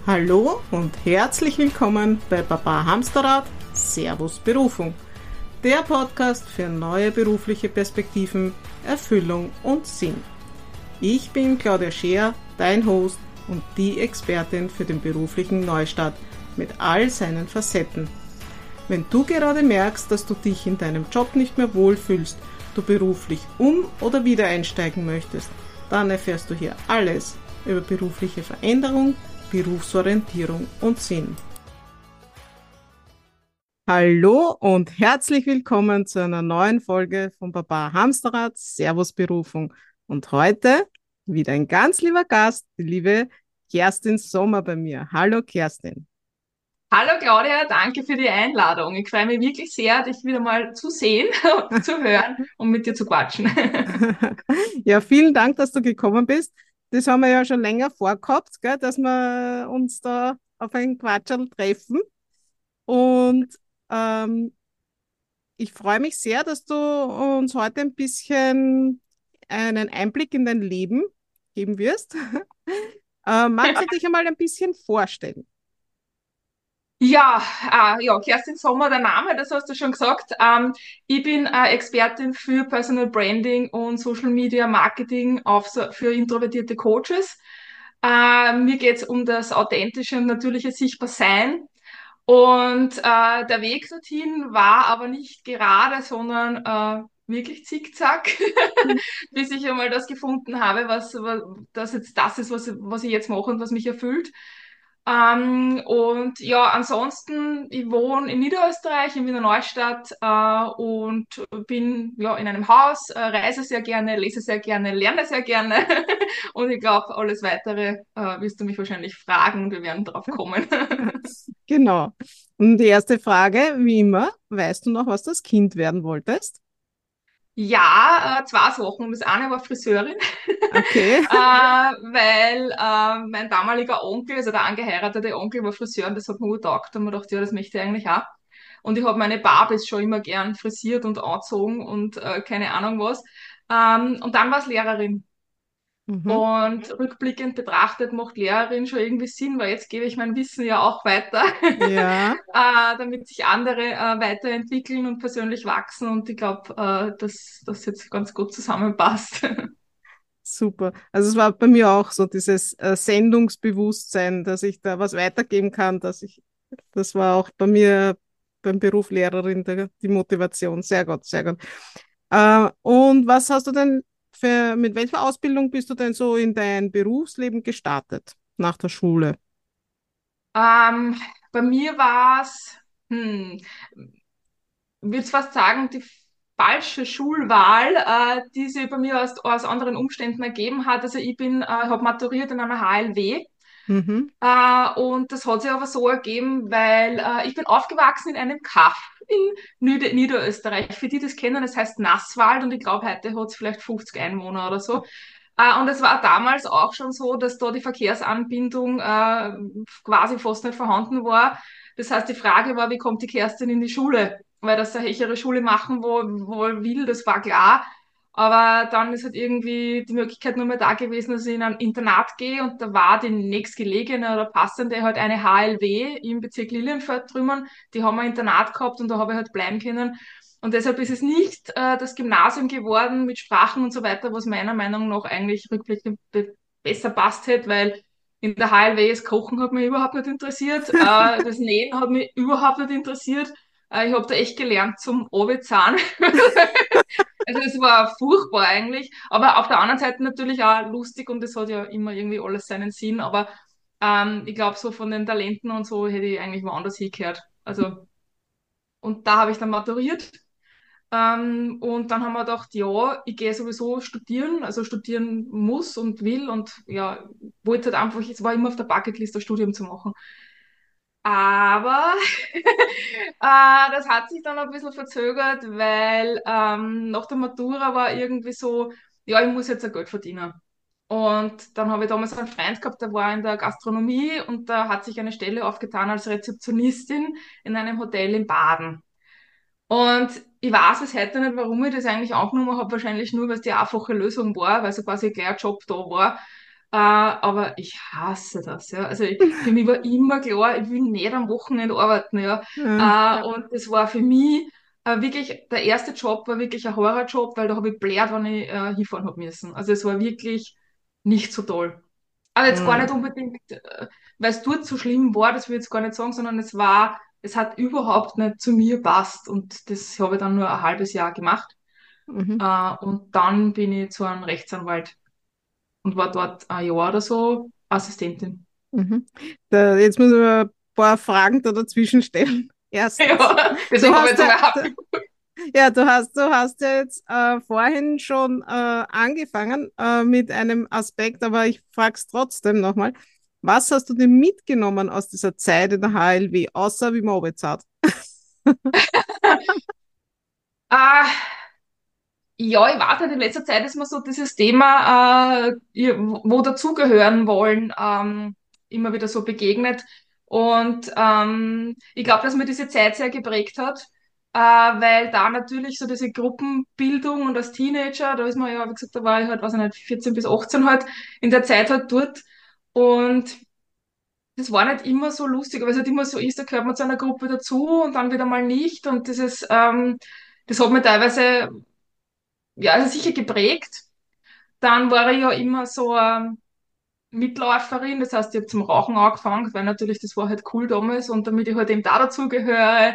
Hallo und herzlich willkommen bei Papa Hamsterrad, Servus Berufung, der Podcast für neue berufliche Perspektiven, Erfüllung und Sinn. Ich bin Claudia Scheer, dein Host und die Expertin für den beruflichen Neustart mit all seinen Facetten. Wenn du gerade merkst, dass du dich in deinem Job nicht mehr wohlfühlst, du beruflich oder wieder einsteigen möchtest, dann erfährst du hier alles über berufliche Veränderung, Berufsorientierung und Sinn. Hallo und herzlich willkommen zu einer neuen Folge von Papa Hamsterrad, Servus Berufung. Und heute wieder ein ganz lieber Gast, die liebe Kerstin Sommer bei mir. Hallo Kerstin. Hallo Claudia, danke für die Einladung. Ich freue mich wirklich sehr, dich wieder mal zu sehen, zu hören und mit dir zu quatschen. Ja, vielen Dank, dass du gekommen bist. Das haben wir ja schon länger vorgehabt, gell, dass wir uns da auf ein Quatschel treffen. Und ähm, ich freue mich sehr, dass du uns heute ein bisschen einen Einblick in dein Leben geben wirst. Magst du dich einmal ein bisschen vorstellen? Ja, ja, Kerstin Sommer, der Name, das hast du schon gesagt. Ich bin Expertin für Personal Branding und Social Media Marketing für introvertierte Coaches. Mir geht's um das authentische und natürliche Sichtbarsein. Und der Weg dorthin war aber nicht gerade, sondern wirklich zickzack, bis ich einmal das gefunden habe, was das jetzt das ist, was ich jetzt mache und was mich erfüllt. Und ja, ansonsten, ich wohne in Niederösterreich, in Wiener Neustadt, und bin ja in einem Haus, reise sehr gerne, lese sehr gerne, lerne sehr gerne. Und ich glaube, alles weitere wirst du mich wahrscheinlich fragen und wir werden drauf kommen. Genau. Und die erste Frage, wie immer, weißt du noch, was das Kind werden wolltest? Ja, zwei Sachen. Das eine war Friseurin, Okay. weil mein damaliger Onkel, also der angeheiratete Onkel, war Friseur und das hat mir gut getaugt. Und mir gedacht, ja, das möchte ich eigentlich auch. Und ich habe meine Babys schon immer gern frisiert und angezogen und keine Ahnung was. Und dann war es Lehrerin. Mhm. Und rückblickend betrachtet macht Lehrerin schon irgendwie Sinn, weil jetzt gebe ich mein Wissen ja auch weiter, Ja, damit sich andere weiterentwickeln und persönlich wachsen. Und ich glaube, dass das jetzt ganz gut zusammenpasst. super. Also es war bei mir auch so dieses Sendungsbewusstsein, dass ich da was weitergeben kann, das war auch bei mir beim Beruf Lehrerin die Motivation. Sehr gut, sehr gut. Und was hast du denn mit welcher Ausbildung bist du denn so in dein Berufsleben gestartet nach der Schule? Ähm, bei mir war es, würde fast sagen, die falsche Schulwahl, die sich bei mir aus anderen Umständen ergeben hat. Also ich habe maturiert in einer HLW. Mhm. Und das hat sich aber so ergeben, weil ich bin aufgewachsen in einem Kaff in Niederösterreich. Für die das kennen, das heißt Nasswald und ich glaube, heute hat es vielleicht 50 Einwohner oder so. Und es war damals auch schon so, dass da die Verkehrsanbindung quasi fast nicht vorhanden war. Das heißt, die Frage war, wie kommt die Kerstin in die Schule? Weil das eine ihre Schule machen wo will, das war klar. Aber dann ist halt irgendwie die Möglichkeit nur mehr da gewesen, dass ich in ein Internat gehe und da war die nächstgelegene oder passende halt eine HLW im Bezirk Lilienfeld drüben. Die haben ein Internat gehabt und da habe ich halt bleiben können. Und deshalb ist es nicht das Gymnasium geworden mit Sprachen und so weiter, was meiner Meinung nach eigentlich rückblickend besser passt hätte, weil in der HLW das Kochen hat mich überhaupt nicht interessiert, das Nähen hat mich überhaupt nicht interessiert. Ich habe da echt gelernt zum Oberzahn. Also es war furchtbar eigentlich, aber auf der anderen Seite natürlich auch lustig und es hat ja immer irgendwie alles seinen Sinn, aber ich glaube so von den Talenten und so hätte ich eigentlich woanders hingehört. Also und da habe ich dann maturiert und dann haben wir gedacht, ja, ich gehe sowieso studieren, also studieren muss und will und ja, wollte halt einfach, es war immer auf der Bucketlist, das Studium zu machen. Aber das hat sich dann ein bisschen verzögert, weil nach der Matura war irgendwie so, ja, ich muss jetzt ein Geld verdienen. Und dann habe ich damals einen Freund gehabt, der war in der Gastronomie und da hat sich eine Stelle aufgetan als Rezeptionistin in einem Hotel in Baden. Und ich weiß bis heute nicht, warum ich das eigentlich angenommen habe. Wahrscheinlich nur, weil es die einfache Lösung war, weil so quasi gleich ein Job da war. Aber ich hasse das, ja. Also für mich war immer klar, ich will nicht am Wochenende arbeiten, ja. Ja. Und das war für mich wirklich, der erste Job war wirklich ein Horrorjob, weil da habe ich blärt, wenn ich hinfahren hab müssen. Also es war wirklich nicht so toll. Aber jetzt gar nicht Mhm. unbedingt, weil es dort so schlimm war, das will ich jetzt gar nicht sagen, sondern es hat überhaupt nicht zu mir passt. Und das habe ich dann nur ein halbes Jahr gemacht. Mhm. Und dann bin ich zu einem Rechtsanwalt und war dort ein Jahr oder so Assistentin. Mhm. Jetzt muss ich mal ein paar Fragen da dazwischen stellen. Erstens, Ja, du deswegen habe ich hast jetzt ja, einmal happy. ja, du hast ja jetzt vorhin schon angefangen mit einem Aspekt, aber ich frage es trotzdem nochmal. Was hast du denn mitgenommen aus dieser Zeit in der HLW, außer wie man Arbeit? Ah, ja, ich weiß nicht, in letzter Zeit ist mir so dieses Thema, wo dazugehören wollen, immer wieder so begegnet. Und ich glaube, dass mir diese Zeit sehr geprägt hat, weil da natürlich so diese Gruppenbildung und als Teenager, da ist man ja, wie gesagt, da war ich halt, weiß ich nicht, 14 bis 18 halt, in der Zeit halt dort. Und das war nicht immer so lustig, aber es halt immer so ist, da gehört man zu einer Gruppe dazu und dann wieder mal nicht. Und das hat mir teilweise, ja, also sicher geprägt. Dann war ich ja immer so Mitläuferin, das heißt, ich habe zum Rauchen angefangen, weil natürlich das war halt cool damals und damit ich halt eben da dazugehöre.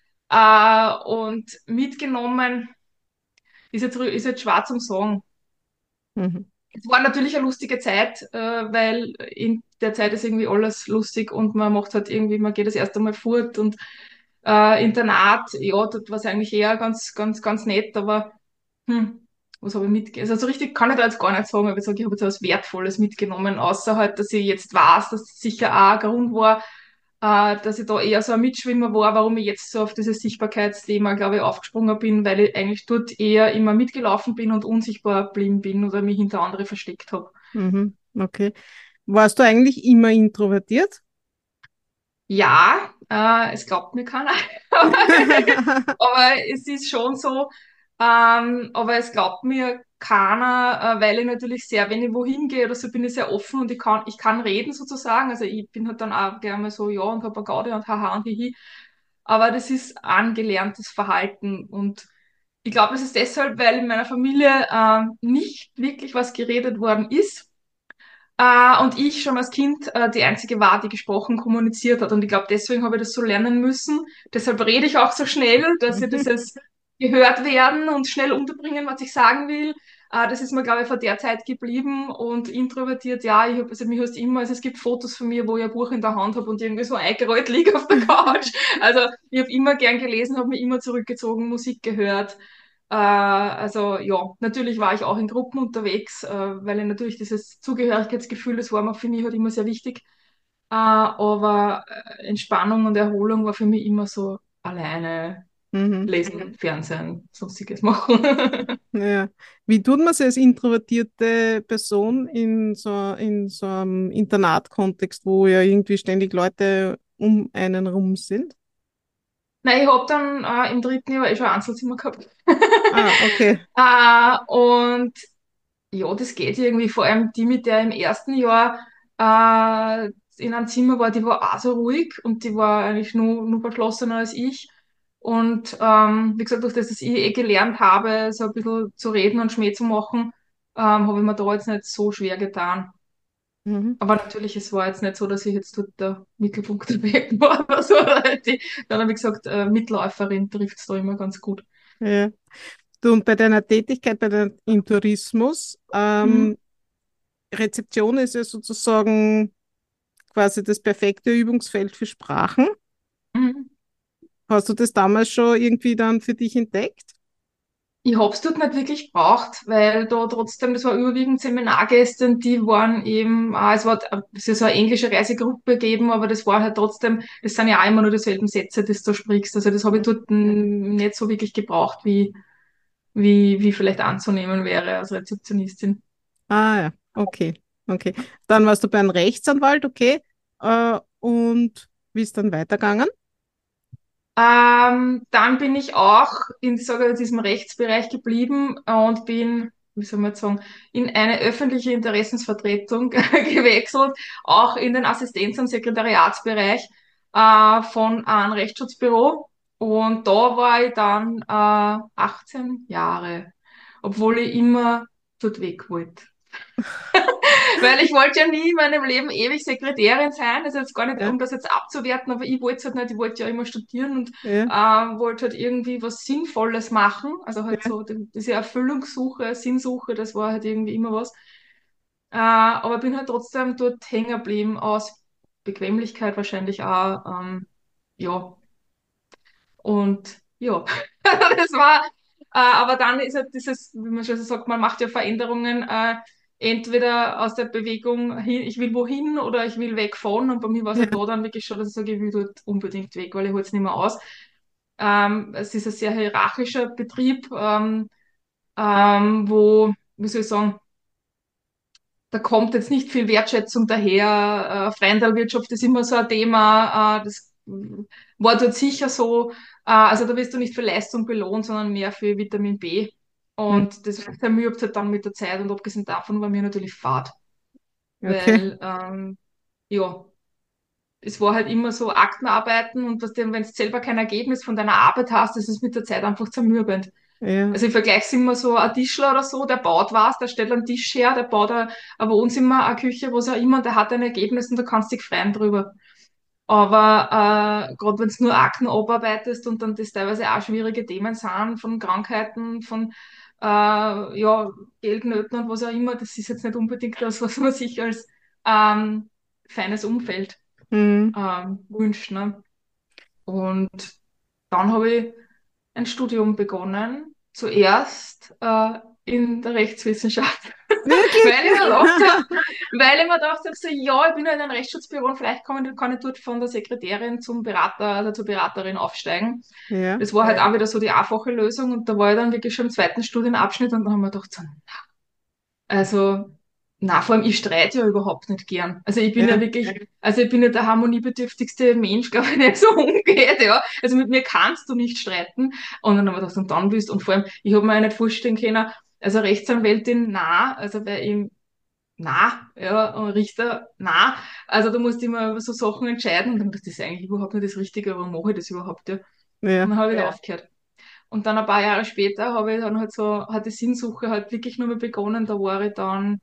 Und mitgenommen ist jetzt schwer zum Sagen. Mhm. Es war natürlich eine lustige Zeit, weil in der Zeit ist irgendwie alles lustig und man macht halt irgendwie, man geht das erste Mal fort und Internat, ja, dort war es eigentlich eher ganz, ganz, ganz nett, aber was habe ich mitgenommen? Also so richtig kann ich da jetzt gar nicht sagen, aber ich sage, ich habe jetzt was Wertvolles mitgenommen, außer halt, dass ich jetzt weiß, dass das sicher auch ein Grund war, dass ich da eher so ein Mitschwimmer war, warum ich jetzt so auf dieses Sichtbarkeitsthema, glaube ich, aufgesprungen bin, weil ich eigentlich dort eher immer mitgelaufen bin und unsichtbar geblieben bin oder mich hinter andere versteckt habe. Mhm. Okay. Warst du eigentlich immer introvertiert? Ja, es glaubt mir keiner. Aber es ist schon so, aber es glaubt mir keiner, weil ich natürlich sehr, wenn ich wohin gehe oder so, bin ich sehr offen und ich kann reden sozusagen. Also ich bin halt dann auch gerne mal so, ja, und hab eine Gaude und haha und hihi. Aber das ist angelerntes Verhalten und ich glaube, das ist deshalb, weil in meiner Familie nicht wirklich was geredet worden ist. Und ich schon als Kind die einzige war, die gesprochen kommuniziert hat. Und ich glaube, deswegen habe ich das so lernen müssen. Deshalb rede ich auch so schnell, dass ich Mhm. dieses gehört werden und schnell unterbringen, was ich sagen will. Das ist mir, glaube ich, von der Zeit geblieben. Und introvertiert, ja, ich habe, also mich hast immer, also es gibt Fotos von mir, wo ich ein Buch in der Hand habe und irgendwie so eingerollt liege auf der Couch. Also ich habe immer gern gelesen, habe mich immer zurückgezogen, Musik gehört. Also ja, natürlich war ich auch in Gruppen unterwegs, weil ich natürlich dieses Zugehörigkeitsgefühl, das war mir für mich halt immer sehr wichtig. Aber Entspannung und Erholung war für mich immer so alleine Mhm. lesen, Fernsehen, sonstiges machen. Ja. Wie tut man sich als introvertierte Person in so einem Internatkontext, wo ja irgendwie ständig Leute um einen rum sind? Nein, ich habe dann im dritten Jahr schon ein Einzelzimmer gehabt. Ah, okay. Und ja, das geht irgendwie. Vor allem die, mit der im ersten Jahr in einem Zimmer war, die war auch so ruhig und die war eigentlich nur verschlossener als ich. Und wie gesagt, durch das, dass ich eh gelernt habe, so ein bisschen zu reden und Schmäh zu machen, habe ich mir da jetzt nicht so schwer getan. Mhm. Aber natürlich, es war jetzt nicht so, dass ich jetzt dort der Mittelpunkt der Welt war oder so. Dann, wie gesagt, Mitläuferin trifft es da immer ganz gut. Ja. Du, und bei deiner Tätigkeit im Tourismus, Mhm. Rezeption ist ja sozusagen quasi das perfekte Übungsfeld für Sprachen. Mhm. Hast du das damals schon irgendwie dann für dich entdeckt? Ich hab's dort nicht wirklich gebraucht, weil da trotzdem, das war überwiegend Seminargäste und die waren eben, es ist so eine englische Reisegruppe gegeben, aber das war halt trotzdem, das sind ja auch immer nur dieselben Sätze, die du sprichst. Also das habe ich dort nicht so wirklich gebraucht, wie vielleicht anzunehmen wäre als Rezeptionistin. Ah ja, okay, okay. Dann warst du bei einem Rechtsanwalt, okay. Und wie ist dann weitergegangen? Dann bin ich auch in, sage ich, diesem Rechtsbereich geblieben und bin wie soll man jetzt sagen, in eine öffentliche Interessensvertretung gewechselt, auch in den Assistenz- und Sekretariatsbereich von einem Rechtsschutzbüro. Und da war ich dann 18 Jahre, obwohl ich immer dort weg wollte. Weil ich wollte ja nie in meinem Leben ewig Sekretärin sein. Also jetzt gar nicht, Ja, um das jetzt abzuwerten, aber ich wollte es halt nicht. Ich wollte ja immer studieren und ja, wollte halt irgendwie was Sinnvolles machen. Also halt ja, so diese Erfüllungssuche, Sinnsuche, das war halt irgendwie immer was. Aber bin halt trotzdem dort hängen geblieben aus Bequemlichkeit wahrscheinlich auch. Ja, und ja, das war, aber dann ist halt dieses, wie man schon so sagt, man macht ja Veränderungen, entweder aus der Bewegung hin, ich will wohin oder ich will weg von. Und bei mir war es ja, halt da dann wirklich schon, dass ich sage, ich will dort unbedingt weg, weil ich halte es nicht mehr aus. Es ist ein sehr hierarchischer Betrieb, wo, wie soll ich sagen, da kommt jetzt nicht viel Wertschätzung daher. Freundelwirtschaft ist immer so ein Thema. Das war dort sicher so. Also da wirst du nicht für Leistung belohnt, sondern mehr für Vitamin B. hm, Und das ermüdet halt dann mit der Zeit. Und abgesehen davon war mir natürlich Fahrt. okay, Weil, ja, es war halt immer so Aktenarbeiten und was wenn du selber kein Ergebnis von deiner Arbeit hast, das ist mit der Zeit einfach zermürbend. ja, Also ich vergleiche es immer so, ein Tischler oder so, der baut was, der stellt einen Tisch her, der baut ein Wohnzimmer, eine Küche, was auch immer, und der hat ein Ergebnis und da kannst du dich freuen drüber. Aber gerade wenn du nur Akten abarbeitest und dann das teilweise auch schwierige Themen sind, von Krankheiten, von ja, Geldnöten und was auch immer, das ist jetzt nicht unbedingt das, was man sich als feines Umfeld hm, wünscht. Ne? Und dann habe ich ein Studium begonnen, zuerst in der Rechtswissenschaft, wirklich? weil ich mir gedacht habe, so, ja, ich bin ja in einem Rechtsschutzbüro und vielleicht kann ich dort von der Sekretärin zum Berater, also zur Beraterin aufsteigen. Ja, Das war halt auch wieder so die einfache Lösung und da war ich dann wirklich schon im zweiten Studienabschnitt und dann haben wir gedacht, so, also, na, vor allem, ich streite ja überhaupt nicht gern. Also ich bin ja ja, wirklich, also ich bin ja der harmoniebedürftigste Mensch, glaube ich, der so umgeht, ja. Also mit mir kannst du nicht streiten. Und dann haben wir gedacht, und dann willst du, und vor allem, ich habe mir ja nicht vorstellen können, also Rechtsanwältin, na, also weil ich, na, ja, und Richter, na. Also da musst du immer über so Sachen entscheiden und dann das ist eigentlich überhaupt nicht das Richtige, warum mache ich das überhaupt, ja. Und ja, dann habe ich aufgehört. Und dann ein paar Jahre später habe ich dann halt so, hat die Sinnsuche halt wirklich nur mal begonnen, da war ich dann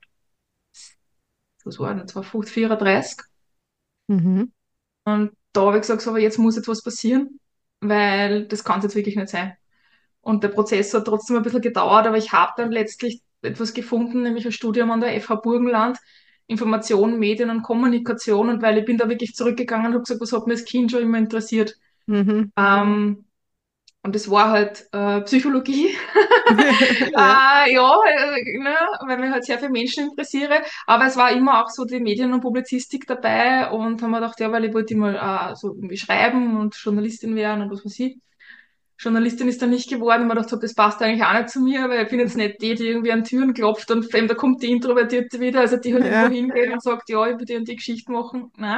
was war denn, 250, 34. mhm, Und da habe ich gesagt, so, aber jetzt muss etwas passieren, weil das kann es jetzt wirklich nicht sein. Und der Prozess hat trotzdem ein bisschen gedauert, aber ich habe dann letztlich etwas gefunden, nämlich ein Studium an der FH Burgenland, Information, Medien und Kommunikation. Und weil ich bin da wirklich zurückgegangen und habe gesagt, was hat mich als Kind schon immer interessiert. mhm, Ähm, und es war halt Psychologie. ja, Ja, ne, weil mich halt sehr für Menschen interessiere. Aber es war immer auch so die Medien- und Publizistik dabei und haben wir gedacht, ja, weil ich wollte immer so irgendwie schreiben und Journalistin werden und was weiß ich. Journalistin ist dann nicht geworden, weil ich gedacht habe, das passt eigentlich auch nicht zu mir, weil ich bin jetzt nicht die, die irgendwie an Türen klopft und vor allem da kommt die Introvertierte wieder, also die halt irgendwo ja, hingeht und sagt, ja, ich will die und die Geschichte machen. Nein.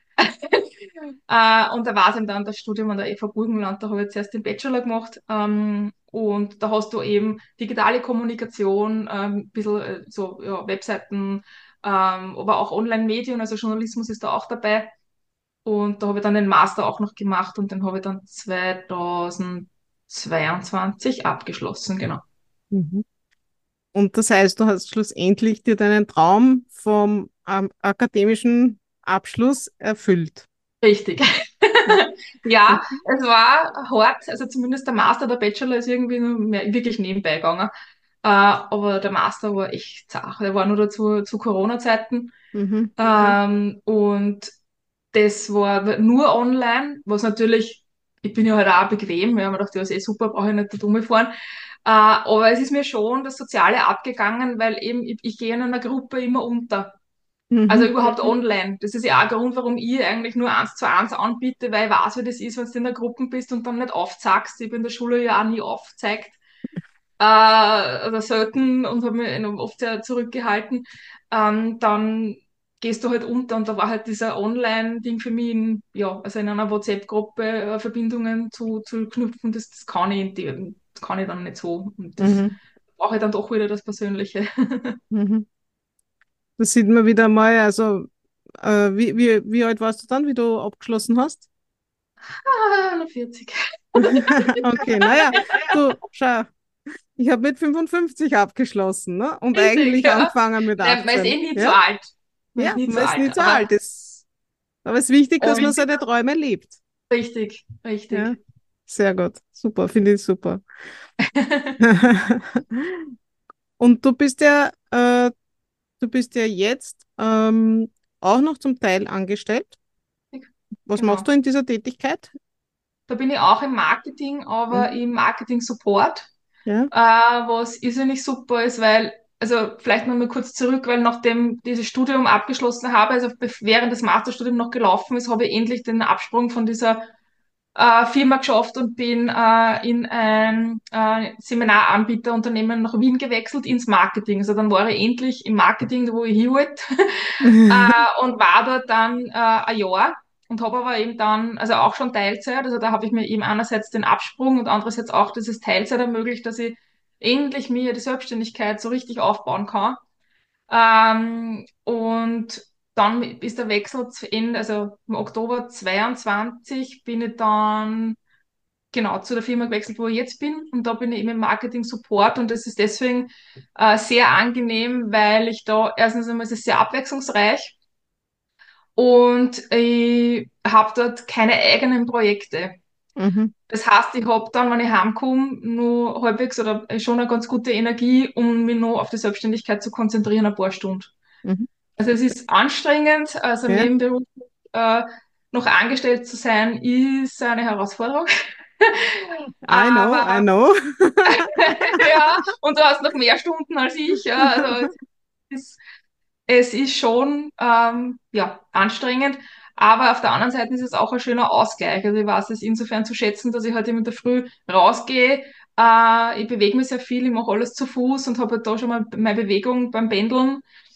Und da war es eben dann das Studium an der FH Burgenland, da habe ich zuerst den Bachelor gemacht. Und da hast du eben digitale Kommunikation, ein bisschen so ja, Webseiten, aber auch Online-Medien, also Journalismus ist da auch dabei. Und da habe ich dann den Master auch noch gemacht und den habe ich dann 2022 abgeschlossen, genau. mhm. Und das heißt, du hast schlussendlich dir deinen Traum vom akademischen Abschluss erfüllt. Richtig. Ja, es war hart, also zumindest der Master, der Bachelor ist irgendwie nur mehr, wirklich nebenbei gegangen. Aber der Master war echt zart. Der war nur dazu zu Corona-Zeiten. Mhm. Und das war nur online, was natürlich, ich bin ja halt auch bequem, ja, man dachte, ja, ist eh super, brauche ich nicht da dumme fahren. Aber es ist mir schon das Soziale abgegangen, weil eben ich gehe in einer Gruppe immer unter. Also Mhm. überhaupt online. Das ist ja auch ein Grund, warum ich eigentlich nur 1:1 anbiete, weil ich weiß, wie das ist, wenn du in der Gruppe bist und dann nicht aufzeigst. Ich bin in der Schule ja auch nie aufgezeigt. Oder selten und habe mich oft sehr zurückgehalten. Dann gehst du halt unter und da war halt dieser Online-Ding für mich, ja, also in einer WhatsApp-Gruppe Verbindungen zu knüpfen, das kann ich dann nicht so. Und das Mhm. brauche ich dann doch wieder das Persönliche. Mhm. Das sieht man wieder mal, also wie alt warst du dann, wie du abgeschlossen hast? Noch 40. Okay, naja, du, schau, ich habe mit 55 abgeschlossen, ne? Und 40, eigentlich ja. angefangen mit Nein, man ist 18. eh nie zu Ja? alt. Man ist Ja, nie zu man ist alt. nie zu alt. Aber es ist wichtig, dass man Und seine Träume lebt. richtig, Ja, richtig. sehr gut. Super, finde ich super. Und du bist ja jetzt auch noch zum Teil angestellt. Was machst du Genau. in dieser Tätigkeit? Da bin ich auch im Marketing, aber Mhm. im Marketing-Support, Ja. was irrsinnig super ist, weil, also vielleicht noch mal kurz zurück, weil nachdem dieses Studium abgeschlossen habe, also während das Masterstudium noch gelaufen ist, habe ich endlich den Absprung von dieser Firma geschafft und bin in ein Seminaranbieterunternehmen nach Wien gewechselt ins Marketing. Also dann war ich endlich im Marketing, wo ich hin wollte, und war dort dann ein Jahr und habe aber eben dann, also auch schon Teilzeit, also da habe ich mir eben einerseits den Absprung und andererseits auch dieses Teilzeit ermöglicht, dass ich endlich mir die Selbstständigkeit so richtig aufbauen kann. Und dann ist der Wechsel zu Ende, also im Oktober 22 bin ich dann genau zu der Firma gewechselt, wo ich jetzt bin. Und da bin ich eben im Marketing Support und das ist deswegen sehr angenehm, weil ich da erstens einmal ist es sehr abwechslungsreich und ich habe dort keine eigenen Projekte. Mhm. Das heißt, ich habe dann, wenn ich heimkomme, nur halbwegs oder schon eine ganz gute Energie, um mich nur auf die Selbstständigkeit zu konzentrieren, ein paar Stunden. Mhm. Also es ist anstrengend, also Ja. nebenberuflich äh, noch angestellt zu sein, ist eine Herausforderung. I know, I Aber know. ja, und du hast noch mehr Stunden als ich. Ja, also ist, es ist schon ja, anstrengend, aber auf der anderen Seite ist es auch ein schöner Ausgleich. Also ich weiß es insofern zu schätzen, dass ich heute in der Früh rausgehe. Ich bewege mich sehr viel, ich mache alles zu Fuß und habe halt da schon mal meine Bewegung beim Pendeln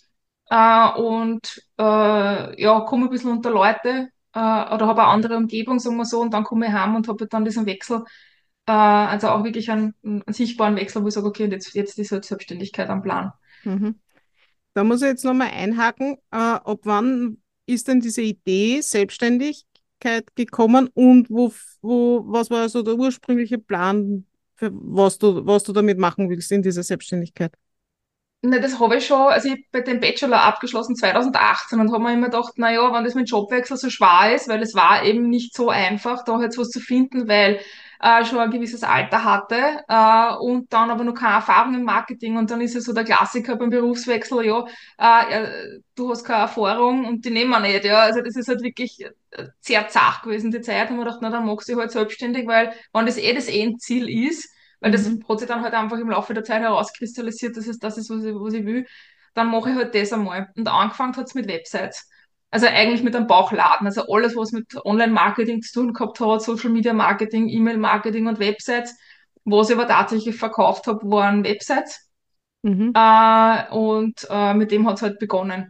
und ja, komme ein bisschen unter Leute oder habe eine andere Umgebung, sagen wir so, und dann komme ich heim und habe halt dann diesen Wechsel, also auch wirklich einen sichtbaren Wechsel, wo ich sage, okay, und jetzt ist halt Selbstständigkeit am Plan. Mhm. Da muss ich jetzt nochmal einhaken. Ab wann ist denn diese Idee Selbstständigkeit gekommen und was war so der ursprüngliche Plan, für was du damit machen willst in dieser Selbstständigkeit? Ne, das habe ich schon, also ich habe den Bachelor abgeschlossen 2018 und habe mir immer gedacht, naja, wenn das mit Jobwechsel so schwer ist, weil es war eben nicht so einfach, da jetzt was zu finden, weil schon ein gewisses Alter hatte und dann aber noch keine Erfahrung im Marketing und dann ist es so der Klassiker beim Berufswechsel, ja, du hast keine Erfahrung und die nehmen wir nicht, ja, also das ist halt wirklich sehr zart gewesen, die Zeit, und man gedacht, na, dann machst du dich halt selbstständig, weil wenn das Endziel ist, weil das Mhm. hat sich dann halt einfach im Laufe der Zeit herauskristallisiert, dass es das ist, was ich will, dann mache ich halt das einmal. Und angefangen hat es mit Websites. Also eigentlich mit einem Bauchladen. Also alles, was mit Online-Marketing zu tun gehabt hat, Social-Media-Marketing, E-Mail-Marketing und Websites. Was ich aber tatsächlich verkauft habe, waren Websites. Mhm. Und mit dem hat es halt begonnen.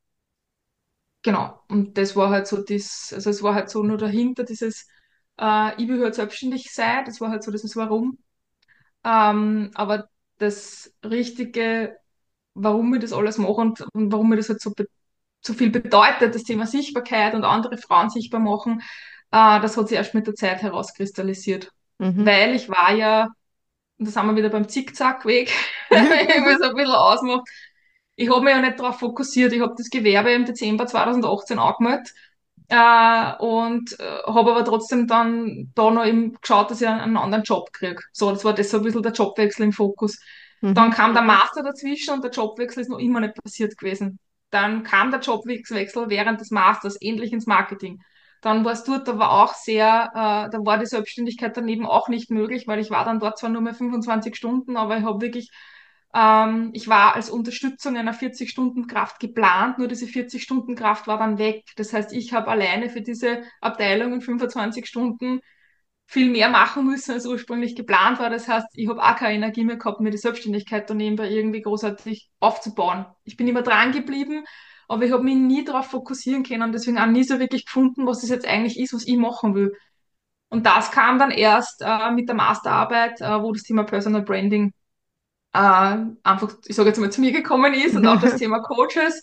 Genau. Und das war halt so also es war halt so nur dahinter dieses, ich will halt selbstständig sein. Das war halt so dieses Warum. Aber das Richtige, warum ich das alles mache und warum mir das halt so viel bedeutet, das Thema Sichtbarkeit und andere Frauen sichtbar machen, das hat sich erst mit der Zeit herauskristallisiert. Mhm. Weil ich war ja, und da sind wir wieder beim Zickzackweg, ich will es ein bisschen ausmachen, ich habe mich ja nicht darauf fokussiert. Ich habe das Gewerbe im Dezember 2018 angemeldet und habe aber trotzdem dann da noch eben geschaut, dass ich einen anderen Job kriege. So, das war das so ein bisschen der Jobwechsel im Fokus. Dann Mhm. kam der Master dazwischen und der Jobwechsel ist noch immer nicht passiert gewesen. Dann kam der Jobwechsel während des Masters endlich ins Marketing. Dann war es dort aber auch sehr, da war die Selbstständigkeit daneben auch nicht möglich, weil ich war dann dort zwar nur mehr 25 Stunden, aber ich habe wirklich ich war als Unterstützung einer 40-Stunden-Kraft geplant, nur diese 40-Stunden-Kraft war dann weg. Das heißt, ich habe alleine für diese Abteilung in 25 Stunden viel mehr machen müssen, als ursprünglich geplant war. Das heißt, ich habe auch keine Energie mehr gehabt, mir die Selbstständigkeit daneben irgendwie großartig aufzubauen. Ich bin immer dran geblieben, aber ich habe mich nie darauf fokussieren können, deswegen auch nie so wirklich gefunden, was das jetzt eigentlich ist, was ich machen will. Und das kam dann erst mit der Masterarbeit, wo das Thema Personal Branding einfach, ich sage jetzt mal, zu mir gekommen ist und auch das Thema Coaches.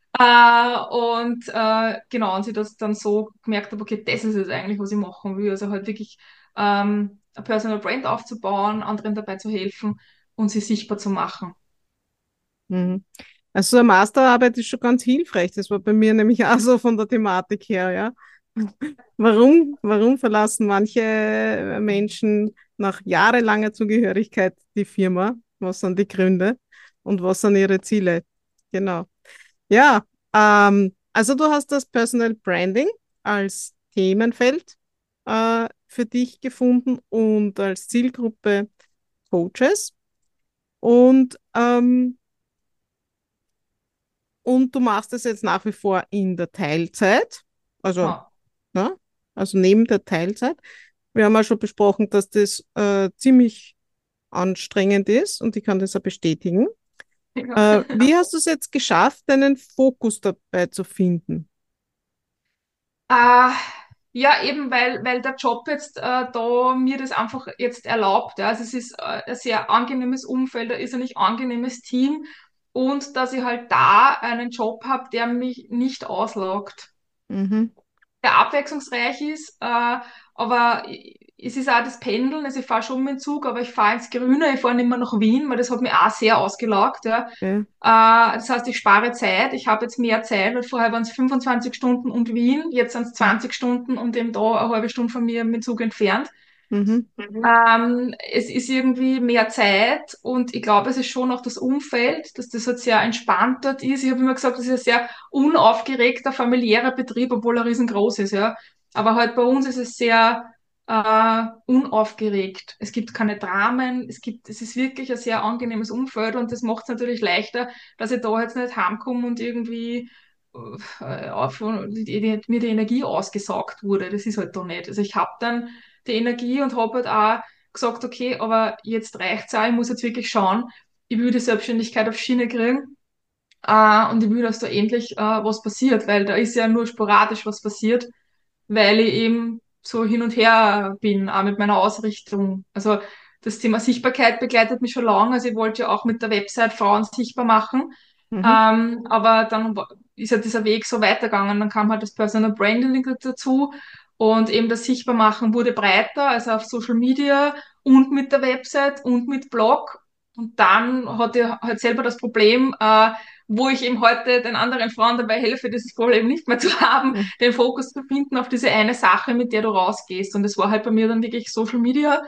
Genau, und sie das dann so gemerkt habe, okay, das ist es eigentlich, was ich machen will. Also halt wirklich ein Personal Brand aufzubauen, anderen dabei zu helfen und sie sichtbar zu machen. Mhm. Also so eine Masterarbeit ist schon ganz hilfreich. Das war bei mir nämlich auch so von der Thematik her, ja. Warum verlassen manche Menschen nach jahrelanger Zugehörigkeit die Firma? Was sind die Gründe und was sind ihre Ziele? Genau. Ja, also du hast das Personal Branding als Themenfeld für dich gefunden und als Zielgruppe Coaches. Und und du machst es jetzt nach wie vor in der Teilzeit, also, Ja, ne? Also neben der Teilzeit. Wir haben ja schon besprochen, dass das ziemlich anstrengend ist und ich kann das auch bestätigen. ja. Wie hast du es jetzt geschafft, deinen Fokus dabei zu finden? Äh, ja, eben weil der Job jetzt da mir das einfach jetzt erlaubt. Ja. Also es ist ein sehr angenehmes Umfeld, ein irrsinnig angenehmes Team und dass ich halt da einen Job habe, der mich nicht auslaugt, Mhm. der abwechslungsreich ist, aber es ist auch das Pendeln, also ich fahre schon mit dem Zug, aber ich fahre ins Grüne, ich fahre nicht mehr nach Wien, weil das hat mich auch sehr ausgelaugt, ja. Ja. Das heißt, ich spare Zeit, ich habe jetzt mehr Zeit, weil vorher waren es 25 Stunden und Wien, jetzt sind es 20 Stunden und eben da eine halbe Stunde von mir mit dem Zug entfernt. Mhm. Es ist irgendwie mehr Zeit und ich glaube, es ist schon auch das Umfeld, dass das halt sehr entspannt dort ist. Ich habe immer gesagt, das ist ein sehr unaufgeregter, familiärer Betrieb, obwohl er riesengroß ist, ja. Aber halt bei uns ist es sehr unaufgeregt. Es gibt keine Dramen, es ist wirklich ein sehr angenehmes Umfeld und das macht es natürlich leichter, dass ich da jetzt nicht heimkomme und irgendwie mir die Energie ausgesaugt wurde. Das ist halt da nicht. Also ich habe dann die Energie und habe halt auch gesagt, okay, aber jetzt reicht's auch, ich muss jetzt wirklich schauen, ich will die Selbstständigkeit auf Schiene kriegen und ich will, dass da endlich was passiert, weil da ist ja nur sporadisch was passiert, weil ich eben so hin und her bin, auch mit meiner Ausrichtung. Also das Thema Sichtbarkeit begleitet mich schon lange, also ich wollte ja auch mit der Website Frauen sichtbar machen, Mhm. aber dann ist ja dieser Weg so weitergegangen. Dann kam halt das Personal Branding dazu und eben das Sichtbarmachen wurde breiter, also auf Social Media und mit der Website und mit Blog. Und dann hatte ich halt selber das Problem, wo ich eben heute den anderen Frauen dabei helfe, dieses Problem nicht mehr zu haben, Mhm. den Fokus zu finden auf diese eine Sache, mit der du rausgehst. Und das war halt bei mir dann wirklich Social Media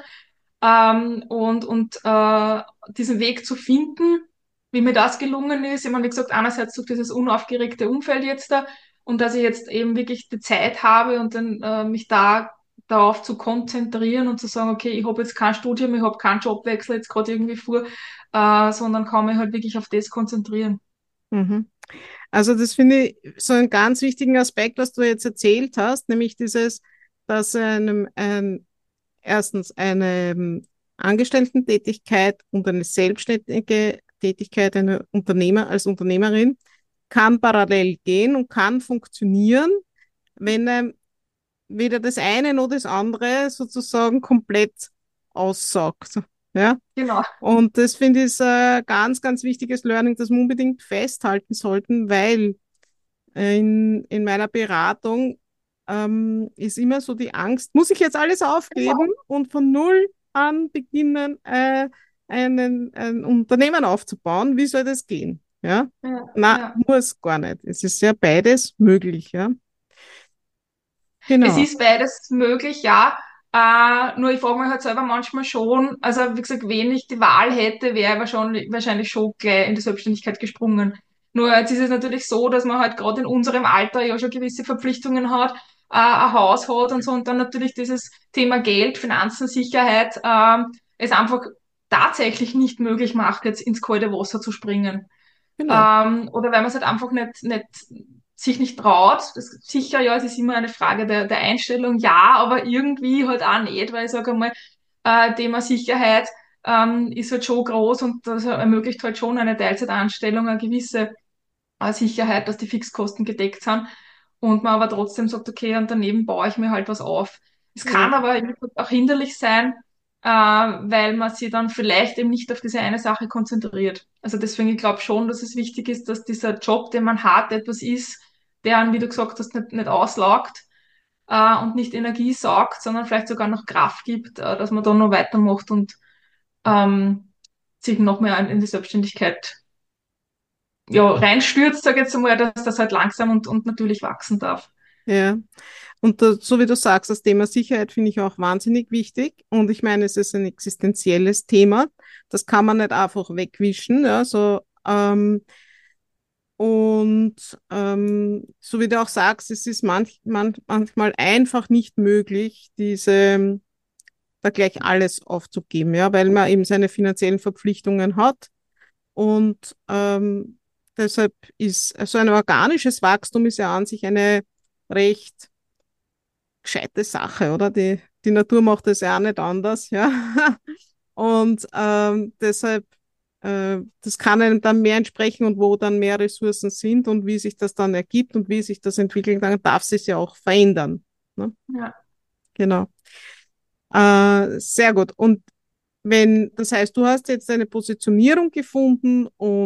diesen Weg zu finden, wie mir das gelungen ist. Ich meine, wie gesagt, einerseits durch dieses unaufgeregte Umfeld jetzt da und dass ich jetzt eben wirklich die Zeit habe und dann mich da darauf zu konzentrieren und zu sagen, okay, ich habe jetzt kein Studium, ich habe keinen Jobwechsel jetzt gerade irgendwie vor, sondern kann mich halt wirklich auf das konzentrieren. Mhm. Also das finde ich so einen ganz wichtigen Aspekt, was du jetzt erzählt hast, nämlich dieses, dass erstens eine Angestellten-Tätigkeit und eine selbstständige Tätigkeit, eine Unternehmer als Unternehmerin kann parallel gehen und kann funktionieren, wenn weder das eine noch das andere sozusagen komplett aussagt. Ja? Genau. Und das finde ich ist ein ganz wichtiges Learning, das wir unbedingt festhalten sollten, weil in meiner Beratung ist immer so die Angst, muss ich jetzt alles aufgeben und von null an beginnen, ein Unternehmen aufzubauen? Wie soll das gehen? Ja? Ja, Na, ja. muss gar nicht. Es ist ja beides möglich, ja. Es Genau. ist beides möglich, ja. Nur ich frage mich halt selber manchmal schon, also wie gesagt, wenn ich die Wahl hätte, wäre ich wahrscheinlich schon gleich in die Selbstständigkeit gesprungen. Nur jetzt ist es natürlich so, dass man halt gerade in unserem Alter ja schon gewisse Verpflichtungen hat, ein Haus hat und so und dann natürlich dieses Thema Geld, Finanzen, Sicherheit, es einfach tatsächlich nicht möglich macht, jetzt ins kalte Wasser zu springen. Genau. Oder weil man es halt einfach nicht sich nicht traut. Das, sicher, ja, es ist immer eine Frage der Einstellung, ja, aber irgendwie halt auch nicht, weil ich sage einmal, Thema Sicherheit ist halt schon groß und das ermöglicht halt schon eine Teilzeitanstellung, eine gewisse Sicherheit, dass die Fixkosten gedeckt sind und man aber trotzdem sagt, okay, und daneben baue ich mir halt was auf. Es Ja. kann aber auch hinderlich sein, weil man sich dann vielleicht eben nicht auf diese eine Sache konzentriert. Also deswegen, ich glaube schon, dass es wichtig ist, dass dieser Job, den man hat, etwas ist, der einen, wie du gesagt hast, nicht auslaugt und nicht Energie saugt, sondern vielleicht sogar noch Kraft gibt, dass man da noch weitermacht und ähm, sich noch mehr in die Selbstständigkeit ja, reinstürzt, sage ich jetzt einmal, dass das halt langsam und natürlich wachsen darf. Ja. Und so wie du sagst, das Thema Sicherheit finde ich auch wahnsinnig wichtig. Und ich meine, es ist ein existenzielles Thema. Das kann man nicht einfach wegwischen. Ja, so, so wie du auch sagst, es ist manchmal einfach nicht möglich, da gleich alles aufzugeben, ja, weil man eben seine finanziellen Verpflichtungen hat. Und deshalb ist so ein organisches Wachstum ist ja an sich eine recht gescheite Sache, oder? Die Natur macht das ja auch nicht anders, ja. Und deshalb, das kann einem dann mehr entsprechen und wo dann mehr Ressourcen sind und wie sich das dann ergibt und wie sich das entwickelt, dann darf sich ja auch verändern. Ne? Ja. Genau. Sehr gut. Und das heißt, du hast jetzt eine Positionierung gefunden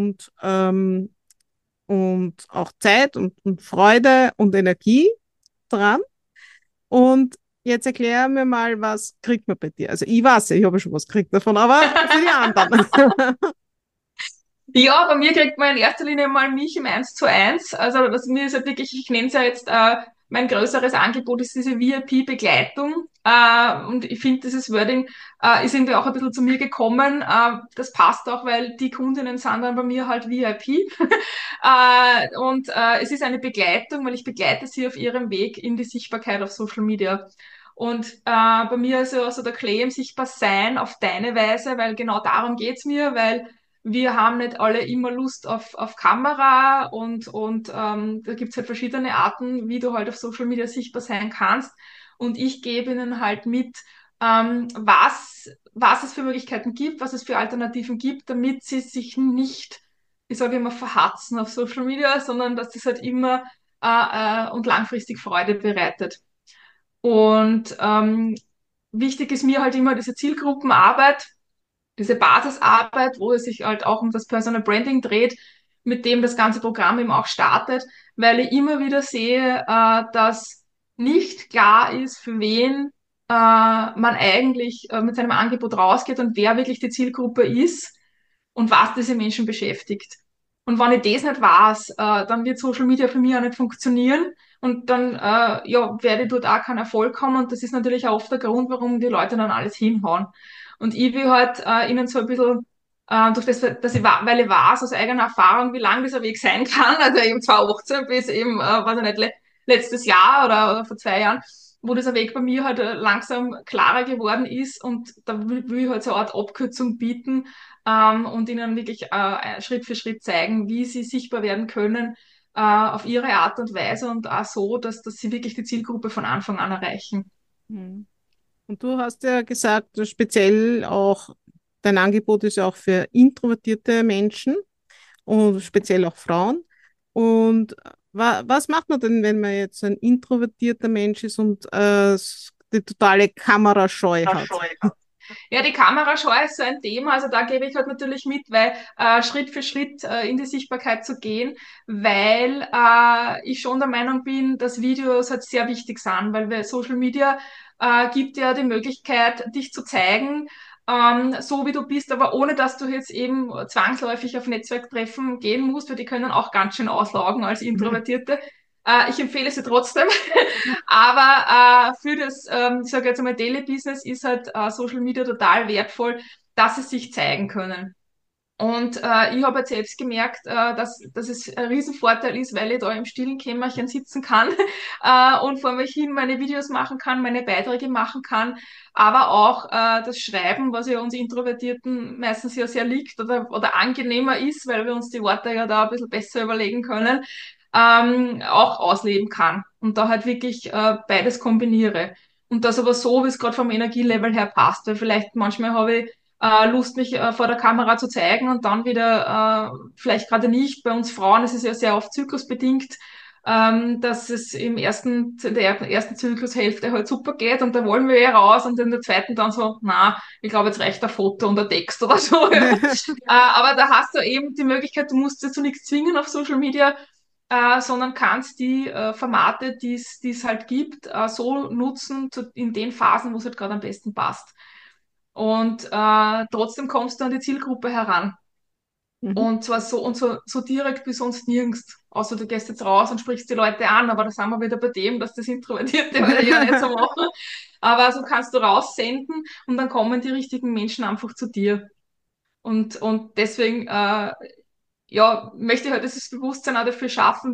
und auch Zeit und Freude und Energie dran. Und jetzt erklär mir mal, was kriegt man bei dir? Also ich weiß ja, ich habe schon was gekriegt davon, aber für die anderen. Ja, bei mir kriegt man in erster Linie mal mich im 1:1. Also das mir ist halt wirklich, ich nenne es ja jetzt, mein größeres Angebot ist diese VIP-Begleitung. Und ich finde, dieses Wording ist irgendwie auch ein bisschen zu mir gekommen. Das passt auch, weil die Kundinnen sind dann bei mir halt VIP. Es ist eine Begleitung, weil ich begleite sie auf ihrem Weg in die Sichtbarkeit auf Social Media. Und bei mir ist ja also der Claim sichtbar sein auf deine Weise, weil genau darum geht's mir, weil wir haben nicht alle immer Lust auf Kamera und da gibt's halt verschiedene Arten, wie du halt auf Social Media sichtbar sein kannst. Und ich gebe ihnen halt mit, was es für Möglichkeiten gibt, was es für Alternativen gibt, damit sie sich nicht, ich sage immer, verhatzen auf Social Media, sondern dass das halt immer und langfristig Freude bereitet. Und wichtig ist mir halt immer diese Zielgruppenarbeit, diese Basisarbeit, wo es sich halt auch um das Personal Branding dreht, mit dem das ganze Programm eben auch startet, weil ich immer wieder sehe, dass nicht klar ist, für wen man eigentlich mit seinem Angebot rausgeht und wer wirklich die Zielgruppe ist und was diese Menschen beschäftigt. Und wenn ich das nicht weiß, dann wird Social Media für mich auch nicht funktionieren und dann ja, werde ich dort auch keinen Erfolg haben und das ist natürlich auch oft der Grund, warum die Leute dann alles hinhauen. Und ich will halt ihnen so ein bisschen, durch das, weil ich weiß aus eigener Erfahrung, wie lang dieser Weg sein kann, also eben 2018 bis eben, weiß ich nicht, letztes Jahr oder vor 2 Jahren, wo dieser Weg bei mir halt langsam klarer geworden ist und da will ich halt so eine Art Abkürzung bieten und ihnen wirklich Schritt für Schritt zeigen, wie sie sichtbar werden können auf ihre Art und Weise und auch so, dass sie wirklich die Zielgruppe von Anfang an erreichen. Hm. Und du hast ja gesagt, speziell auch, dein Angebot ist ja auch für introvertierte Menschen und speziell auch Frauen. Und was macht man denn, wenn man jetzt ein introvertierter Mensch ist und die totale Kamerascheu hat? Ja, die Kamerascheu ist so ein Thema. Also da gebe ich halt natürlich mit, weil Schritt für Schritt in die Sichtbarkeit zu gehen, weil ich schon der Meinung bin, dass Videos halt sehr wichtig sind, weil Social Media gibt ja die Möglichkeit, dich zu zeigen, so wie du bist, aber ohne dass du jetzt eben zwangsläufig auf Netzwerktreffen gehen musst, weil die können auch ganz schön auslaugen als Introvertierte. Ich empfehle sie trotzdem. Aber für das, ich sage jetzt einmal, Daily Business ist halt Social Media total wertvoll, dass sie sich zeigen können. Und ich habe jetzt selbst gemerkt, dass es ein Riesenvorteil ist, weil ich da im stillen Kämmerchen sitzen kann und vor mich hin meine Videos machen kann, meine Beiträge machen kann, aber auch das Schreiben, was ja uns Introvertierten meistens ja sehr liegt oder angenehmer ist, weil wir uns die Worte ja da ein bisschen besser überlegen können, auch ausleben kann und da halt wirklich beides kombiniere. Und das aber so, wie es gerade vom Energielevel her passt, weil vielleicht manchmal habe ich Lust, mich vor der Kamera zu zeigen und dann wieder vielleicht gerade nicht. Bei uns Frauen ist es ja sehr oft zyklusbedingt, dass es in der ersten Zyklushälfte halt super geht und da wollen wir ja raus und in der zweiten dann so, na, ich glaube, jetzt reicht ein Foto und ein Text oder so. Aber da hast du eben die Möglichkeit, du musst dazu nichts zwingen auf Social Media, sondern kannst die Formate, die es halt gibt, so nutzen in den Phasen, wo es halt gerade am besten passt. Und trotzdem kommst du an die Zielgruppe heran. Mhm. Und zwar so direkt wie sonst nirgends. Außer du gehst jetzt raus und sprichst die Leute an, aber da sind wir wieder bei dem, dass das Introvertierte heute ja nicht so machen. Aber so kannst du raussenden und dann kommen die richtigen Menschen einfach zu dir. Und deswegen ja, möchte ich halt dieses Bewusstsein auch dafür schaffen,